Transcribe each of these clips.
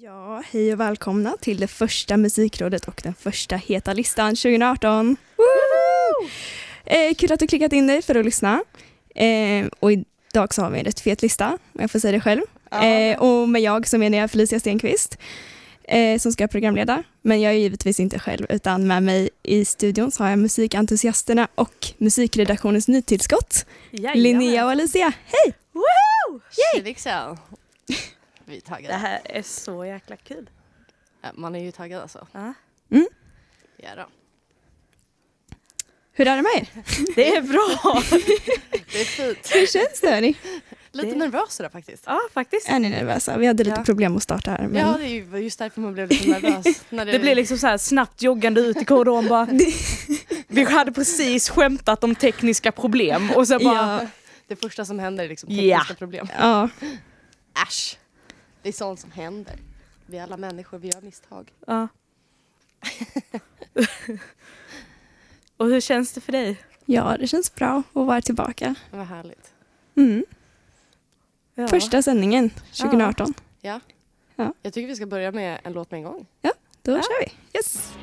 Ja, hej och välkomna till det första musikrådet och den första heta listan 2018. Kul att du klickat in dig för att lyssna. Och idag så har vi en rätt fet lista, om jag får säga det själv. Och med jag så menar jag Felicia Stenqvist som ska programleda. Men jag är givetvis inte själv, utan med mig i studion så har jag musikentusiasterna och musikredaktionens nytillskott. Linnea och Alicia. Hej! Woohoo! Tjej! Vi är taggade. Det här är så jäkla kul. Man är ju taggad alltså. Mm. Ja då. Hur är det med er? Det är bra. Det är fint. Hur känns det, hörni? Lite nervös där faktiskt. Ja, faktiskt. Är ni nervösa? Vi hade lite problem att starta här. Men... Ja, det är ju just därför man blev lite nervös. När Det blir liksom så här snabbt joggande ut i korridoren bara. Vi hade precis skämtat om tekniska problem och så bara... Ja. Det första som händer är liksom tekniska problem. Ja. Äsch. Det är sånt som händer. Vi är alla människor, vi gör misstag. Ja. Och hur känns det för dig? Ja, det känns bra att vara tillbaka. Vad härligt. Mm. Ja. Första sändningen 2018. Ja. Ja. Jag tycker vi ska börja med en låt med en gång. Då kör vi. Yes.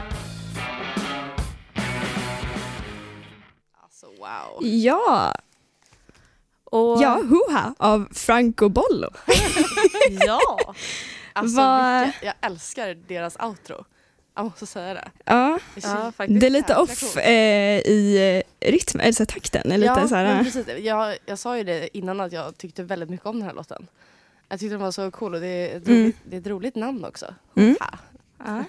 Alltså wow. Ja, Och... ja, Huha av Franco Bollo. Ja. Alltså Vad- jag älskar deras outro. Jag måste säga det. Ja, Det är så Ja, faktiskt. det är lite jäkla off coolt. I rytm, eller så här, takten. Är lite Ja, så här, men precis. Jag sa ju det innan att jag tyckte väldigt mycket om den här låten. Jag tyckte den var så cool och det är ett roligt namn också. Mm. Ha. Ja.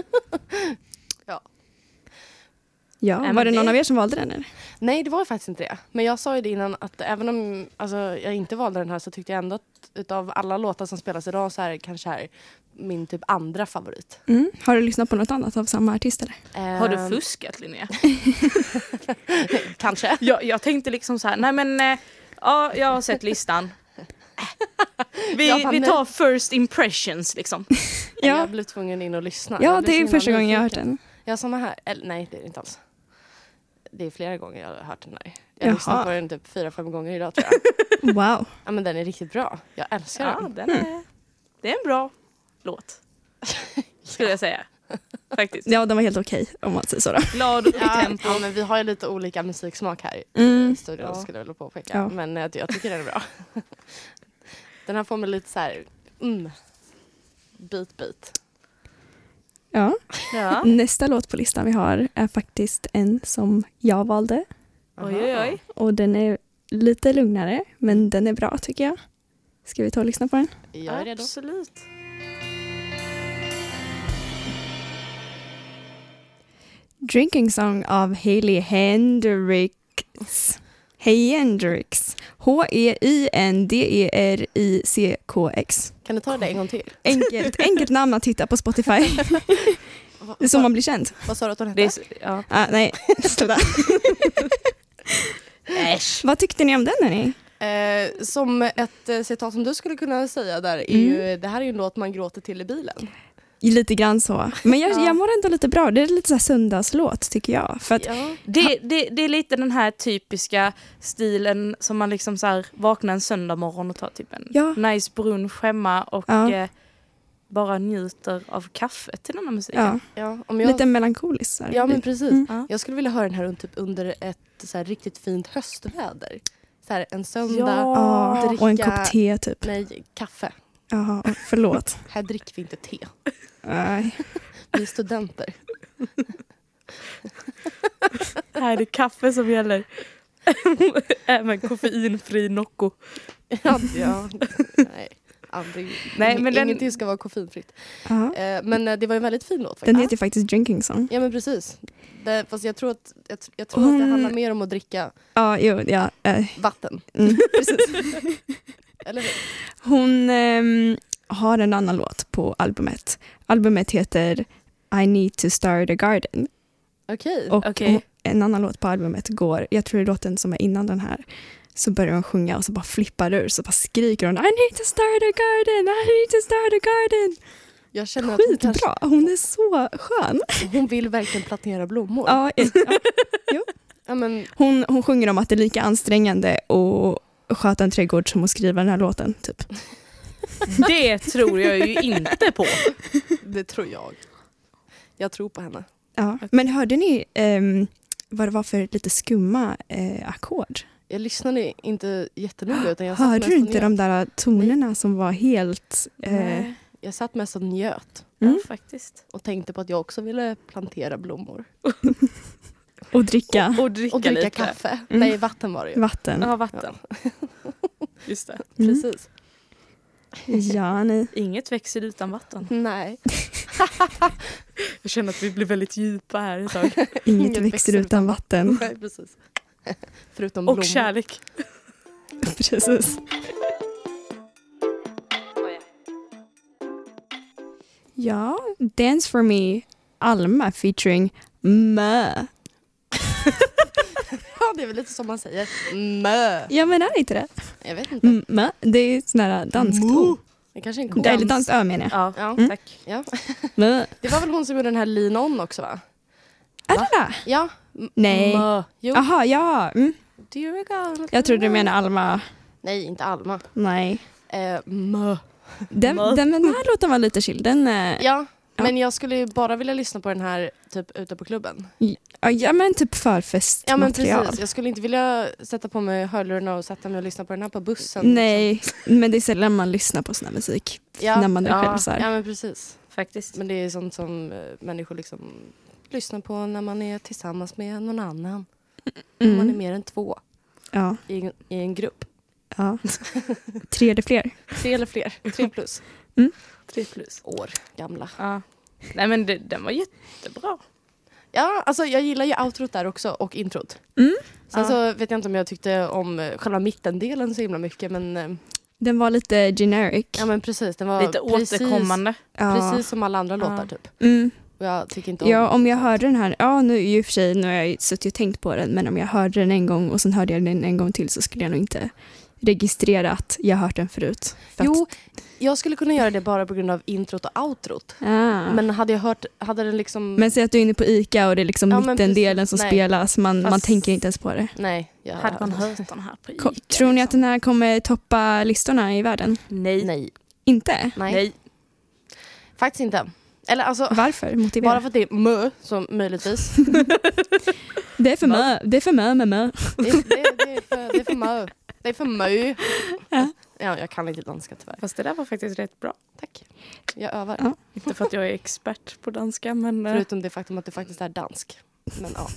ja, men var det någon det- av er som valde den? Eller? Nej, det var faktiskt inte det. Men jag sa ju det innan att även om jag inte valde den här så tyckte jag ändå att utav alla låtar som spelas idag så är kanske här min typ andra favorit. Mm. Har du lyssnat på något annat av samma artist? Eller? Har du fuskat, Linnea? Kanske. Jag tänkte liksom så här, nej men... ja, jag har sett listan. Vi tar first impressions liksom. Jag Ja, blev tvungen in och lyssna. ja Jag blev det är så himla första gången jag har hört nyfiken. den. Ja, samma här. Eller, nej, det är det inte alls. Det är flera gånger jag har hört den här. Jag Jaha. har lyssnat på den typ 4-5 gånger idag tror jag. Wow. Ja, men den är riktigt bra. Jag älskar Ja, den. det är en bra låt. Skulle jag säga. Faktiskt. Ja, den var helt okej om man säger så då. Glad och i Ja, tempo. ja, men vi har ju lite olika musiksmak här Mm. i studion, Ja. skulle jag vilja påpeka. Ja. Men jag tycker den är bra. Den här får mig lite så här, beat. Ja. Ja. Nästa låt på listan vi har är faktiskt en som jag valde. Oj. Och den är lite lugnare, men den är bra tycker jag. Ska vi ta och lyssna på den? Jag är redo. Absolut. Drinking Song av Hailey Hendrix. Hendrix. Hendricks. Kan du ta det en gång till? Enkelt namn att hitta på Spotify. Det är så man blir känd. Vad sa du att hon Det hette? är, ja. Nej, sluta. Vad tyckte ni om den, hörni? Som ett citat som du skulle kunna säga där är ju, det här är ju en låt man gråter till i bilen. Lite grann så. Men Ja. jag mår ändå lite bra. Det är lite så här söndagslåt tycker jag. För att, Ja. Det är lite den här typiska stilen som man liksom så här vaknar en söndag morgon och tar typ en nice brunch hemma och bara njuter av kaffet till den här musiken. ja, Ja, om jag, lite melankoliskt. Så här. ja, men precis. Ja. Jag skulle vilja höra den här typ under ett så här riktigt fint höstväder. Så här en söndag. Ja, dricka- och en kopp te typ. Nej, kaffe. Jaha, förlåt. Här dricker vi inte te. Nej. Vi är studenter. Här är det kaffe som gäller. Även koffeinfri Nocco. Ja, nej. Aldrig. Nej, men den- Ingenting ska vara koffeinfritt. Ja. Men det var en väldigt fin låt faktiskt. Den heter ju faktiskt Drinking Song. Ja, men precis. Fast jag tror att att det handlar mer om att dricka Ja, jo, ja. vatten. Precis. Eller hur? Hon har en annan låt på albumet. Albumet heter I Need to Start a Garden. Okej. Och Okej. en annan låt på albumet går, jag tror det är låten som är innan den här, så börjar hon sjunga och så bara flippar ur, så bara skriker hon I need to start a garden, I need to start a garden. Jag känner att hon, Skitbra, hon är så skön. hon vill verkligen plantera blommor. Ja, Ja, men, hon sjunger om att det är lika ansträngande att sköta en trädgård som att skriva den här låten, typ. Det tror jag ju inte på. Det tror jag. Jag tror på henne. Ja. Men hörde ni vad det var för lite skumma ackord? Jag lyssnade inte jättenoga. Utan jag hörde du inte de där tonerna som var helt... Jag satt mest och njöt. Ja, faktiskt. Och tänkte på att jag också ville plantera blommor. Och dricka. Och dricka lite. Kaffe. Nej, vatten var det ju. Vatten. Ja, vatten. Just det. Precis. Ja, nej. Inget växer utan vatten. Nej. Jag känner att vi blir väldigt djupa här ett tag. Inget växer utan vatten. Nej, precis. Förutom blommor. Och kärlek. Precis. Ja, Dance for me, Alma featuring Mö. Ja, det är väl lite som man säger. Mö. Ja, men är det inte det? Jag vet inte. Mö, det är sån här danskt ord. Det kanske är en Eller danskt menar jag. Ja, tack. Ja. Mö. Det var väl hon som gjorde den här Lean On också, va? Är det det? Ja. Nej. Mö. Jo. Jaha, ja. Jag trodde du menade Alma. Nej, inte Alma. Nej. Mö. Den här låten var lite chill. Ja, men jag skulle ju bara vilja lyssna på den här typ ute på klubben. Ja, men typ förfestmaterial. Ja, men precis. Jag skulle inte vilja sätta på mig hörlurarna och sätta mig och lyssna på den här på bussen. Nej, liksom. men det är sällan man lyssnar på sån här musik. När man är själv så här. Ja, men precis. Faktiskt. Men det är sånt som människor liksom lyssnar på när man är tillsammans med någon annan. Mm. Man är mer än 2 i en grupp. Ja. 3 eller fler. 3 eller fler. 3 plus. 3 plus. År gamla. Ja. Nej, men den var jättebra. Ja, alltså jag gillar ju outrot där också och introt. Sen så vet jag inte om jag tyckte om själva mittendelen så himla mycket, men... Den var lite generic. Ja, men precis. Den var lite återkommande. Precis som alla andra låtar typ. Och jag tycker inte om... Ja, om jag hörde den här... nu i och för sig, nu har jag suttit och tänkt på den, men om jag hörde den en gång och sen hörde jag den en gång till så skulle jag nog inte registrera att jag hört den förut. Jo, jag skulle kunna göra det bara på grund av introt och outrot. Men hade den liksom... Men säg att du är inne på ICA och det är liksom mittendelen som spelas. Man tänker inte ens på det. Nej. Hade man hört den här på ICA? Tror ni att den här kommer toppa listorna i världen? Nej. Inte? Nej. Faktiskt inte. Eller alltså... Varför? Motivera. Bara för att det är mö, som möjligtvis. Det är för mö. Det är för mö med mö. Det är för mö. Det är för mö. Ja, jag kan inte danska tyvärr. Fast det där var faktiskt rätt bra. Tack. Jag övar. Ja. Inte för att jag är expert på danska, men... Förutom det faktum att det faktiskt är dansk. Men ja.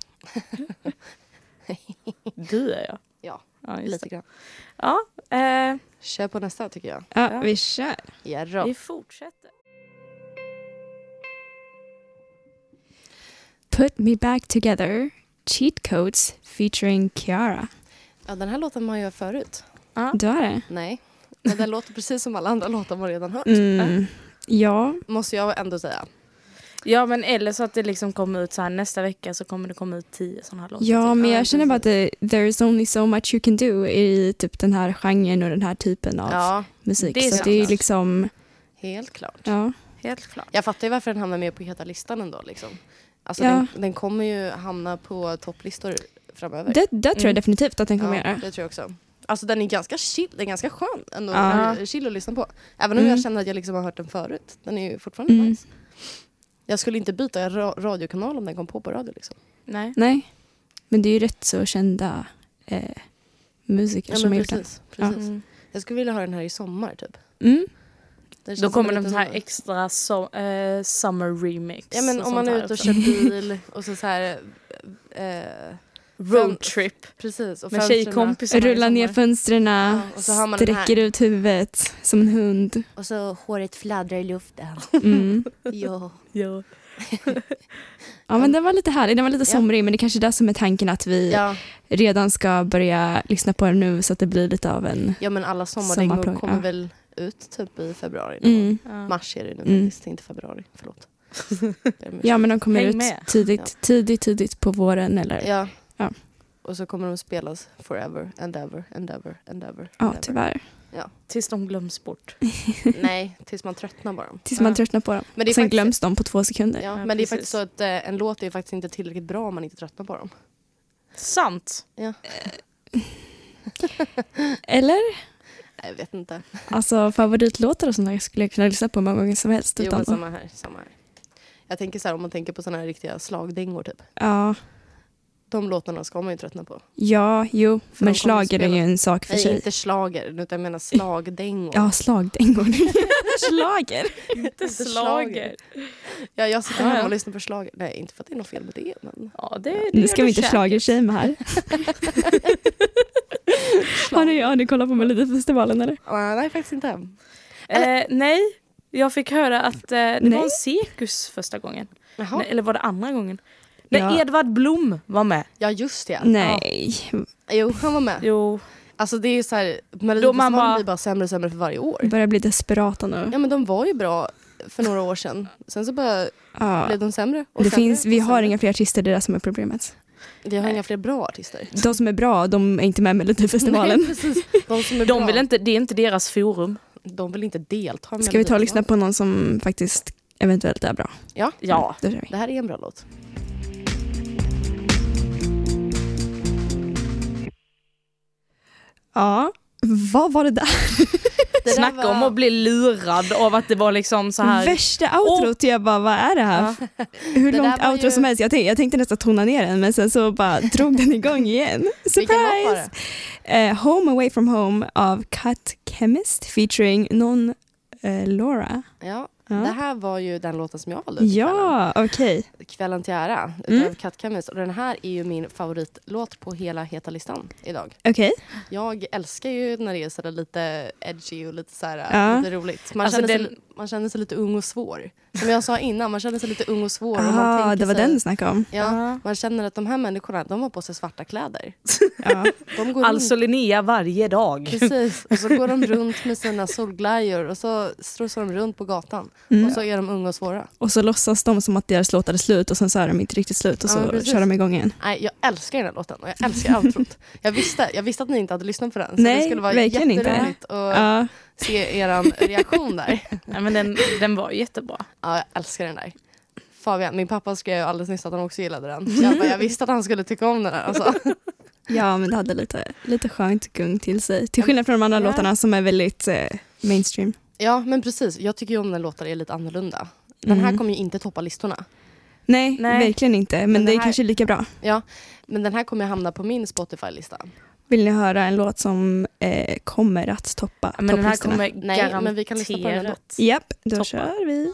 Du är jag. Ja, lite grann. Ja. Kör på nästa tycker jag. Ja, vi kör. Ja, vi fortsätter. Put Me Back Together, Cheat Codes featuring Kiara. Ja, den här låten har jag förut. Du har det? Nej, men den låter precis som alla andra låtar man redan hört. Ja. Måste jag ändå säga. Ja, men eller så att det liksom kommer ut så här nästa vecka så kommer det komma ut 10 sådana här låtar. Ja, men jag känner bara att there's only so much you can do i typ den här genren och den här typen av musik. Det är så det är liksom... Helt klart. Ja. Helt klart. Jag fattar ju varför den hamnar med på heta listan ändå. Liksom. Alltså den kommer ju hamna på topplistor framöver. Det tror jag definitivt att den kommer göra. Det tror jag också. Alltså den är ganska chill, den är ganska skön ändå. Chill att lyssna på. Även om jag känner att jag liksom har hört den förut. Den är ju fortfarande nice. Jag skulle inte byta radiokanal om den kom på radio liksom. Nej. Men det är ju rätt så kända musiker som har gjort den. Precis. Jag skulle vilja ha den här i sommar typ. Då kommer den här extra summer remix. Ja, men om man är ute och kör bil och så här roadtrip. Precis. Och med tjejkompisar. Rulla ner fönstren, och så har man sträcker ut huvudet som en hund. Och så håret fladdrar i luften. Ja. Ja, men den var lite härlig. Den var lite somrig, men det är kanske är det som är tanken att vi redan ska börja lyssna på den nu så att det blir lite av en... Ja, men alla sommardängor kommer väl ut typ i februari. Mars är det nu faktiskt, inte februari. Förlåt. Ja, men de kommer ut tidigt på våren eller... Ja. Och så kommer de spelas forever and ever and ever and ever. Ja, tyvärr. Ja. Tills de glöms bort. Nej, tills man tröttnar på dem. Tills man tröttnar på dem. Men det är sen glöms de på 2 sekunder. Ja, men det är faktiskt så att en låt är faktiskt inte tillräckligt bra om man inte tröttnar på dem. Sant. Ja. Eller? Jag vet inte. Alltså favoritlåtar och sånt där skulle jag kunna lyssna på många gånger som helst. Jo, men samma här. Jag tänker så här, om man tänker på såna här riktiga slagdängor typ. Ja. De låtarna ska man ju tröttna på. Ja, jo. För men slager är ju en sak för sig. Nej, inte slager, utan jag menar slagdängor. Ja, slagdängor. Slager. Inte slager. Ja, jag sitter hemma och lyssnar på slager. Nej, inte för att det är något fel med det. Men... Ja, det nu ska vi inte slagershame här. Har ni kollat på Melodifestivalen eller? Nej, faktiskt inte. Nej, jag fick höra att det var en cirkus första gången. Nej, eller var det andra gången? När Edvard Blom var med. Ja, just det. Nej. Ja. Jo, han var med. Jo. Alltså det är så här, Melodifestivalen blir bara sämre och sämre för varje år. Börjar bli desperata nu. Ja, men de var ju bra för några år sedan. Sen så bara blev de sämre. Och vi har inga fler artister, det är det som är problemet. Vi har inga fler bra artister. De som är bra, de är inte med i Melodifestivalen. Nej, precis. De som är bra. Vill inte, det är inte deras forum. De vill inte delta. Ska vi ta och lyssna på någon som faktiskt eventuellt är bra? Ja. Det här är en bra låt. Ja, vad var det där? Snacka om att bli lurad av att det var liksom så här. Värsta outrot, jag bara, vad är det här? Ja. Hur långt outro som helst. Jag tänkte nästan tona ner den, men sen så bara drog den igång igen. Surprise! Home Away From Home av Cut Chemist featuring Laura. Ja. Det här var ju den låten som jag valde. Ja, okej. Kvällen till ära utav Cut Chemist. Och den här är ju min favoritlåt på hela heta listan idag. Okej. Jag älskar ju när det är så lite edgy och lite så här, lite roligt. Man känner sig lite ung och svår. Som jag sa innan, man känner sig lite ung och svår. Och man det var den du snackade om. Ja, man känner att de här människorna, de har på sig svarta kläder. De går alltså Linnea varje dag. Precis, och så går de runt med sina solglajjor och så strosar de runt på gatan. Och så är de unga och svåra. Och så låtsas de som att deras låtar är slut och sen så är de inte riktigt slut och så kör de igång igen. Nej, jag älskar den här låten och jag älskar outrot. Jag visste att ni inte hade lyssnat på den. Så nej, det skulle vara jätteroligt att se er reaktion där. Ja, men den var jättebra. Ja, jag älskar den där. Fabian, min pappa skrev alldeles nyss att han också gillade den. Jag visste att han skulle tycka om den här. Alltså. Ja, men det hade lite skönt gung till sig. Till skillnad från de andra låtarna som är väldigt mainstream. Ja, men precis. Jag tycker ju om när låtar är lite annorlunda. Den här kommer ju inte toppa listorna. Nej, verkligen inte. Men det är kanske lika bra. Ja, men den här kommer hamna på min Spotify-lista. Vill ni höra en låt som kommer att toppa topplistorna? Men den här kommer garanterat. Men vi kan lyssna på den låt. Japp, då kör vi.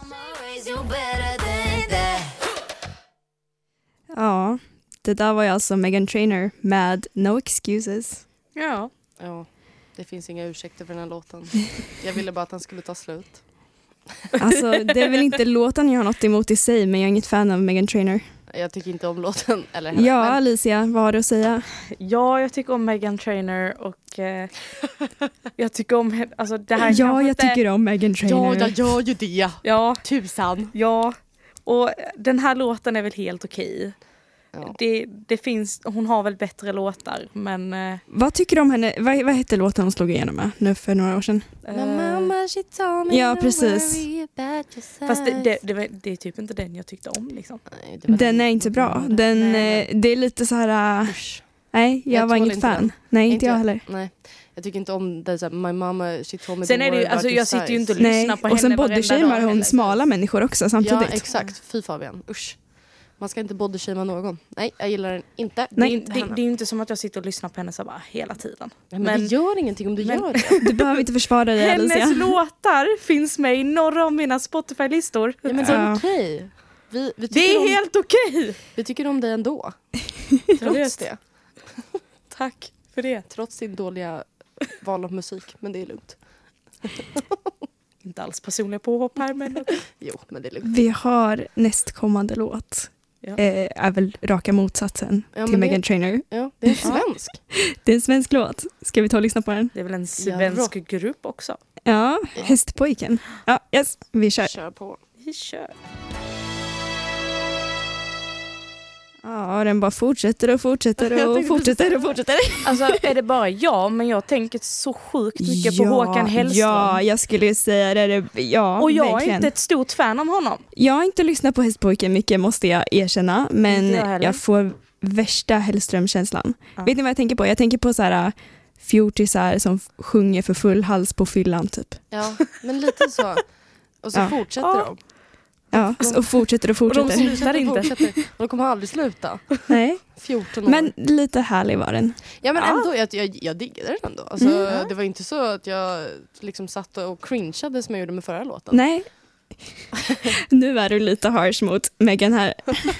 Ja, det där var ju alltså Meghan Trainor med No Excuses. Ja, det finns inga ursäkter för den här låten. Jag ville bara att den skulle ta slut. Alltså, det är väl inte låten jag har något emot i sig, men jag är inget fan av Meghan Trainor. Jag tycker inte om låten. Eller henne, men... Alicia, vad har du att säga? Ja, jag tycker om Meghan Trainor och jag tycker om alltså det här. Ja, jag tycker om Meghan Trainor. Ja, jag gör ju det. Ja, tusan. Ja, och den här låten är väl helt okej. Ja. Det finns, hon har väl bättre låtar, men... Vad tycker du om henne? Vad hette låten hon slog igenom med nu för några år sedan? Ja, precis. Fast det är typ inte den jag tyckte om. Liksom. Nej, den är inte bra. Det är lite så här... Nej, jag var inget fan. Den. Nej, inte jag heller. Nej. Jag tycker inte om det så my mama, she told me. Sen är det ju, alltså jag sitter ju inte och lyssnar på henne. Och sen bodyshamear hon smala människor också samtidigt. Ja, exakt. Fy Fabian. Usch. Man ska inte bodyshamea någon. Nej, jag gillar den inte. Nej, det är inte som att jag sitter och lyssnar på henne så bara hela tiden. Men det gör ingenting om du gör det. Du behöver inte försvara dig, Alicia. Hennes låtar finns med i några av mina Spotify-listor. Ja, men det är okej. Det är helt okej. Vi tycker om dig ändå. Trots det. Tack för det. Trots din dåliga val av musik. Men det är lugnt. Inte alls personliga påhopp här, men... Jo, men det är lugnt. Vi har nästkommande låt. Är väl raka motsatsen till Meghan Trainor. Ja, det är en svensk. Det är en svensk låt. Ska vi ta och lyssna på den? Det är väl en svensk grupp också. Ja, Hästpojken. Ja, yes, vi kör. Kör på. Vi kör. Ja, den bara fortsätter och fortsätter och fortsätter och fortsätter. Alltså, är det bara men jag tänker så sjukt mycket på Håkan Hellström. Ja, jag skulle säga det. Ja, och jag verkligen. är inte ett stort fan av honom. Jag har inte lyssnat på Hästpojken mycket, måste jag erkänna. Men jag får värsta Hellström-känslan. Ja. Vet ni vad jag tänker på? Jag tänker på så här fjortisar som sjunger för full hals på fyllan typ. Ja, men lite så. Och så fortsätter de. Ja, och fortsätter. Och de slutar inte. Och de kommer aldrig sluta. Nej. 14 år. Men lite härlig var den. Ja, men ändå, jag diggade den ändå. Alltså, det var inte så att jag liksom satt och cringeade som jag gjorde med förra låten. Nej. Nu är du lite harsh mot Megan här.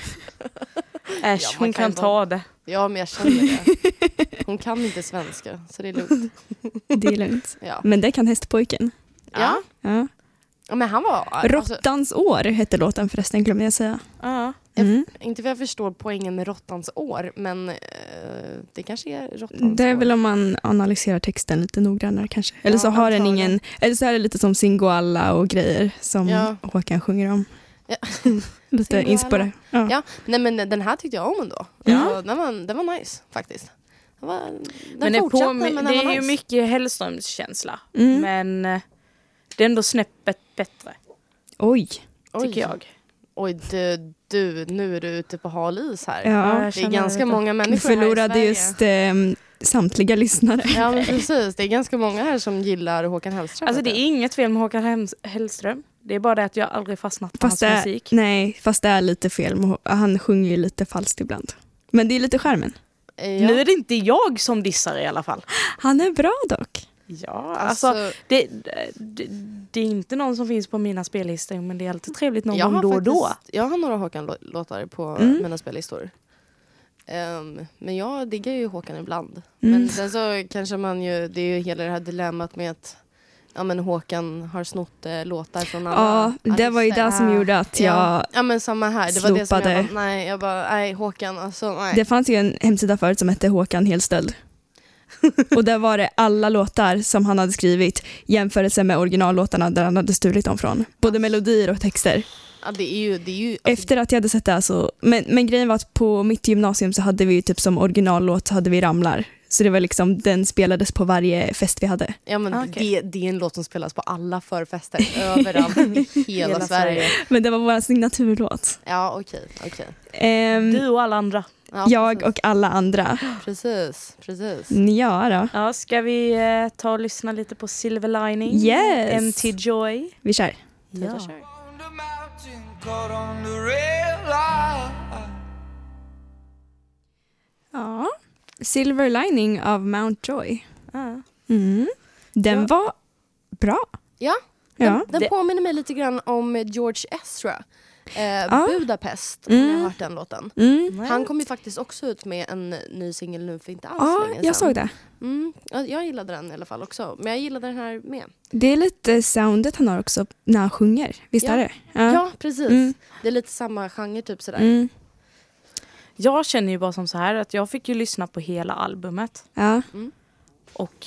Äsch, hon kan ta det. Ja, men jag känner det. Hon kan inte svenska, så det är lugnt. Det är lugnt. Ja. Men det kan hästpojken. Ja. Ja, men han var... Rottans år hette låten förresten, glömde jag säga. Ja. Inte för jag förstår poängen med Rottans år, men det kanske är Rottans år. Det är väl om man analyserar texten lite noggrannare kanske. Eller så har den ingen... Eller så är det lite som Singoalla och grejer som Håkan sjunger om. Ja. Lite inspirerad. Ja, nej, men den här tyckte jag om ändå. Ja. Den var nice faktiskt. Den det är ju mycket Hellströms-känsla. Men det är ändå snäppet bättre. Oj. Tycker jag. Oj, du, nu är du ute på hal is här. Ja, det är ganska många människor här i förlorade Sverige. just samtliga lyssnare. Ja, men precis. Det är ganska många här som gillar Håkan Hellström. Alltså det är inget fel med Håkan Hellström. Det är bara det att jag aldrig fastnat på hans musik. Nej, fast det är lite fel. Han sjunger ju lite falskt ibland. Men det är lite charmen. Ja. Nu är det inte jag som dissar i alla fall. Han är bra dock. Ja, alltså det är inte någon som finns på mina spellistor, men det är alltid trevligt någon gång då och då. Jag har några Håkan-låtar på mina spellistor. Men jag diggar ju Håkan ibland. Men sen så kanske man ju, det är ju hela det här dilemmat med att Håkan har snott låtar från andra. Ja, det var ju det som gjorde att jag Ja, men samma här. Det var det som jag bara, nej Håkan, alltså nej. Det fanns ju en hemsida förut som hette Håkan Helstöld. Och där var det alla låtar som han hade skrivit jämförelse med originallåtarna där han hade stulit dem från. Både melodier och texter. Ja, det är ju efter att jag hade sett det så... Men grejen var att på mitt gymnasium så hade vi ju typ som originallåt hade vi Ramlar. Så det var liksom, den spelades på varje fest vi hade. Ja, men det är en låt som spelas på alla förfester överallt i hela Sverige. Men det var vår signaturlåt. Ja, okej. Du och alla andra. Ja, jag och alla andra. Precis. Ja då. Ja, ska vi ta och lyssna lite på Silver Lining? Yes. MT Joy. Vi kör. Ja. Ja. Silver Lining av Mount Joy. Den var bra. Ja, den påminner mig lite grann om George Ezra. Budapest, om jag har hört den låten. Han kom ju faktiskt också ut med en ny singel nu för inte alls länge sedan. Jag såg det. Jag gillade den i alla fall också. Men jag gillade den här med. Det är lite soundet han har också när han sjunger. Visst är det? Ja, precis. Det är lite samma genre typ sådär. Jag känner ju bara som så här att jag fick ju lyssna på hela albumet. Ja. Och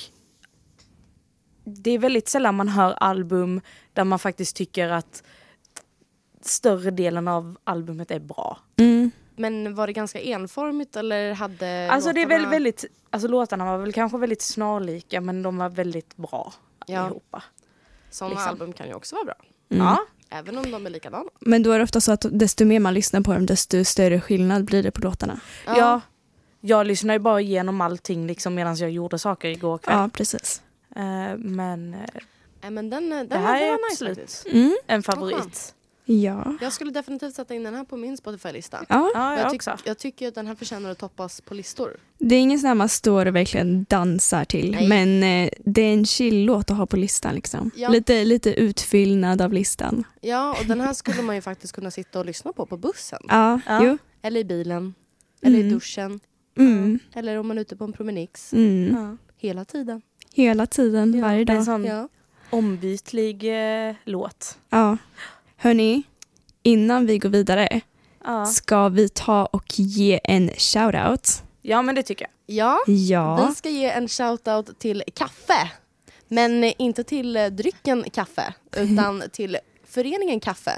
det är väldigt sällan man hör album där man faktiskt tycker att större delen av albumet är bra. Men var det ganska enformigt eller hade alltså låtarna... det är väldigt, alltså låtarna var väl kanske väldigt snarlika, men de var väldigt bra allihopa. Sådana album kan ju också vara bra. Ja. Även om de är likadana. Men då är det ofta så att desto mer man lyssnar på dem, desto större skillnad blir det på låtarna. Ja. Jag lyssnade ju bara igenom allting liksom medan jag gjorde saker igår kväll. Ja, precis. Men den det här är absolut en favorit. Ja. Jag skulle definitivt sätta in den här på min Spotify-lista. Ja, jag tycker att den här förtjänar att toppas på listor. Det är ingen sån här man står och verkligen dansar till. Nej. Men det är en chill-låt att ha på listan. Liksom. Ja. Lite utfyllnad av listan. Ja, och den här skulle man ju faktiskt kunna sitta och lyssna på bussen. Ja. Jo. Eller i bilen. Eller i duschen. Eller om man är ute på en promenix. Hela tiden. Hela tiden, varje dag. En sån ombytlig låt. Ja. Hörni, innan vi går vidare ska vi ta och ge en shoutout. Ja, men det tycker jag. Ja. Vi ska ge en shoutout till kaffe. Men inte till drycken kaffe, utan till föreningen Kaffe.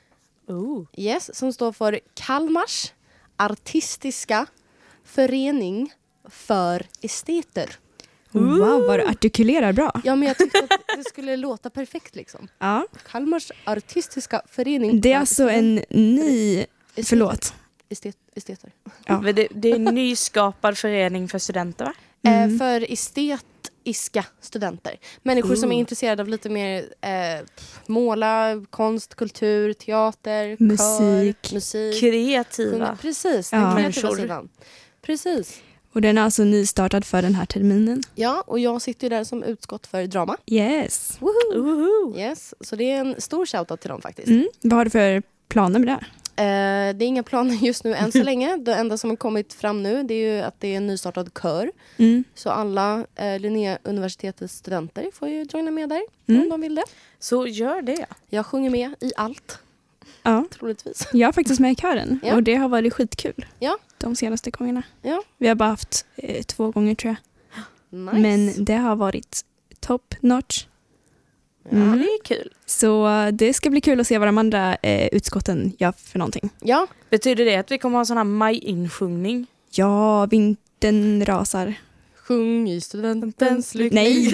Yes, som står för Kalmars artistiska förening för esteter. Wow, vad du artikulerar bra. Ja, men jag tyckte att det skulle låta perfekt liksom. Ja. Kalmars artistiska förening. Det är alltså en ny... Förlåt. Esteter. Ja. Det är en nyskapad förening för studenter, va? För estetiska studenter. Människor som är intresserade av lite mer måla, konst, kultur, teater, musik. Kreativa. Precis, den kreativa sidan. Precis. Och den är alltså nystartad för den här terminen. Ja, och jag sitter där som utskott för drama. Yes. Woohoo. Yes, så det är en stor shoutout till dem faktiskt. Vad har du för planer med det? Det är inga planer just nu än så länge. Det enda som har kommit fram nu det är ju att det är en nystartad kör. Så alla Linnéuniversitetets studenter får ju joina med där om de vill det. Så gör det. Jag sjunger med i allt. Ja. Troligtvis. Jag är faktiskt med i kören och det har varit skitkul. Ja. De senaste gångerna. Ja. Vi har bara haft 2 gånger tror jag. Nice. Men det har varit top notch. Ja, det är kul. Så det ska bli kul att se vad de andra utskotten gör för någonting. Ja. Betyder det att vi kommer ha en sån här maj-insjungning? Ja, vintern rasar. Sjung i studentens lycka. Nej!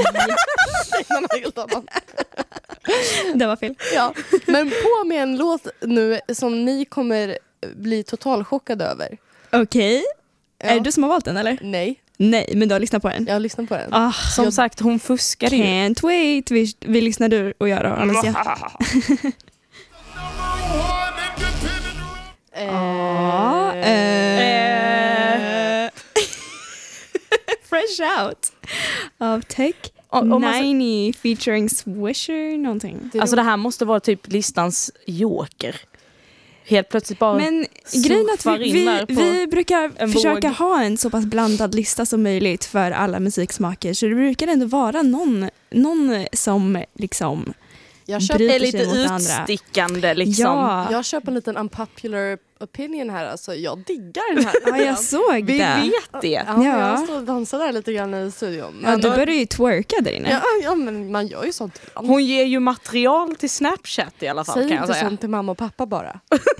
Det var fel. Ja. Men på med en låt nu som ni kommer bli totalchockade över. Okej. Är det du som har valt den eller? Nej. Nej, men du har lyssnat på den. Jag har lyssnat på den. Som sagt, hon fuskade ju. Can't wait. Vi lyssnar du och jag då, Alicia. Fresh Out av Tech 90 featuring Swisher någonting. Alltså det här måste vara typ listans joker. Helt plötsligt bara. Men grejen är att vi brukar försöka ha en så pass blandad lista som möjligt för alla musiksmaker. Så det brukar ändå vara någon som liksom är lite utstickande liksom. Ja. Jag köper en liten unpopular opinion här. Alltså, jag diggar den här. Ja, jag såg vi det. Vi vet det. Ja. Jag står och dansar där lite grann i studion. Ja, du börjar ju twerka där inne. Ja, men man gör ju sånt. Hon ger ju material till Snapchat i alla fall. Säg kan jag inte säga. sånt till mamma och pappa bara.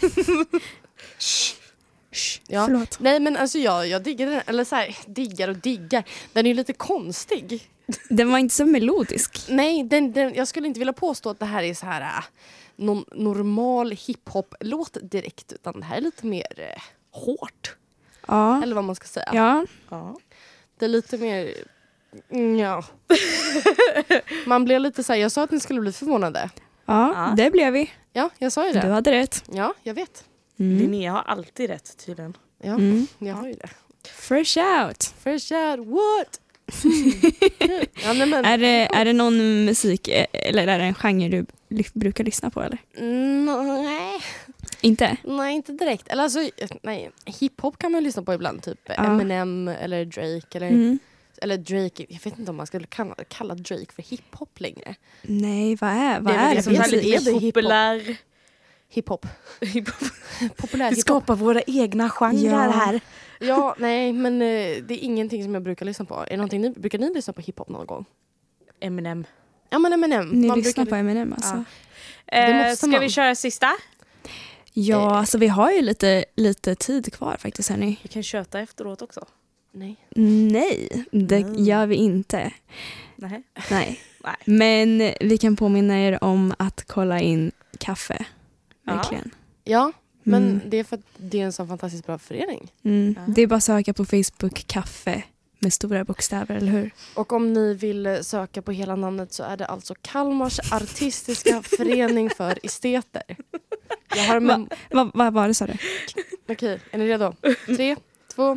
Ja. Förlåt. Nej, men alltså jag diggar den. Eller så här, diggar. Den är ju lite konstig. Den var inte så melodisk. Nej, jag skulle inte vilja påstå att det här är så här någon normal hiphop-låt direkt. Utan det här är lite mer hårt. Ja. Eller vad man ska säga. Ja. Det är lite mer... Ja. Man blev lite så här, jag sa att ni skulle bli förvånade. Ja, det blev vi. Ja, jag sa ju det. Du hade rätt. Ja, jag vet. Linnea har alltid rätt tydligen. Ja, jag har ju det. Fresh Out. Fresh Out, what? Ja, nej, men... Är det någon musik eller är det en genre du brukar lyssna på eller? Nej. Inte? Nej, inte direkt. Eller alltså, nej. Hiphop kan man lyssna på ibland. Typ Eminem eller Drake. Eller Drake. Jag vet inte om man skulle kalla Drake för hiphop längre. Nej, vad är det? Som är lite populär. Hiphop. Populär hiphop. Vi skapar våra egna genrer här. Ja, nej, men det är ingenting som jag brukar lyssna på. Är det någonting brukar ni lyssna på hiphop någon gång? Eminem. Ja, men Eminem. Ni lyssnar på Eminem alltså. Ja. Ska vi köra sista? Ja, alltså vi har ju lite tid kvar faktiskt hörni. Vi kan köta efteråt också. Nej, det gör vi inte. Nej. Men vi kan påminna er om att kolla in kaffe. Verkligen. Ja, men det är för att det är en så fantastiskt bra förening. Det är bara att söka på Facebook kaffe med stora bokstäver, eller hur? Och om ni vill söka på hela namnet så är det alltså Kalmars artistiska förening för esteter. Jag har Vad var det, sa du? Okej, är ni redo? 3, 2...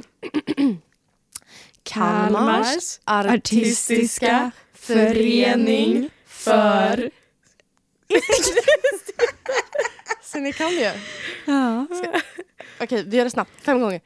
Kalmars artistiska förening för... Så ni kan ju. Ja. Okej, vi gör det snabbt. 5 gånger.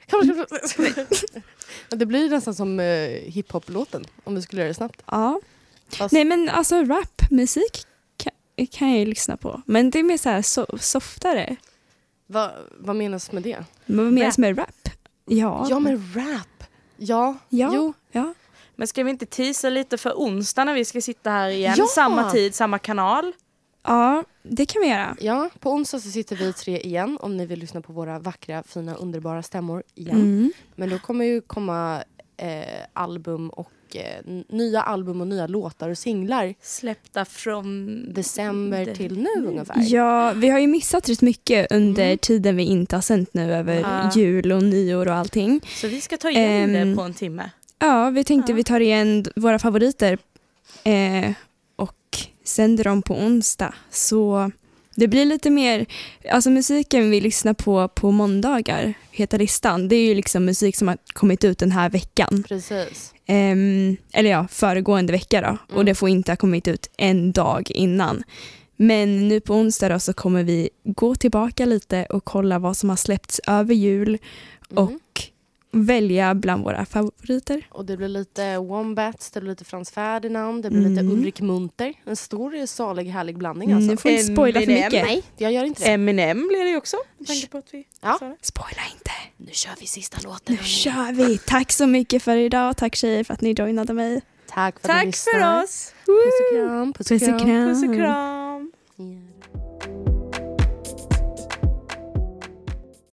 Det blir nästan som hiphop-låten om vi skulle göra det snabbt. Ja. Nej, men alltså rapmusik kan jag ju lyssna på. Men det är mer så här softare. Vad menas med det? Vad menas med rap? Ja, men rap. Ja. Men ska vi inte teasa lite för onsdag när vi ska sitta här igen? Samma tid, samma kanal. Ja, det kan vi göra. Ja, på onsdag så sitter vi 3 igen om ni vill lyssna på våra vackra, fina, underbara stämmor igen. Men då kommer ju komma album och nya album och nya låtar och singlar. Släppta från december till nu ungefär. Ja, vi har ju missat rätt mycket under tiden vi inte har sänt nu över jul och nyår och allting. Så vi ska ta igen det på en timme. Ja, vi tänkte vi tar igen våra favoriter och sänder dem på onsdag. Så det blir lite mer, alltså musiken vi lyssnar på måndagar, Heta listan. Det är ju liksom musik som har kommit ut den här veckan. Precis. Eller ja, föregående vecka då. Och det får inte ha kommit ut en dag innan. Men nu på onsdag då så kommer vi gå tillbaka lite och kolla vad som har släppts över jul och välja bland våra favoriter. Och det blir lite Wombats, det blir lite Frans Ferdinand, det blir lite Ulrik Munter. En stor, salig, härlig blandning. Alltså. Nu får inte spoila för mycket. Nej, jag gör inte det. Eminem blir det ju också. På att vi spoila inte. Nu kör vi sista låten. Nu kör vi. Tack så mycket för idag. Tack tjejer för att ni joinade mig. Tack för att ni lyssnade. Tack för oss. Puss och kram. Puss och kram. Puss och kram. Yeah.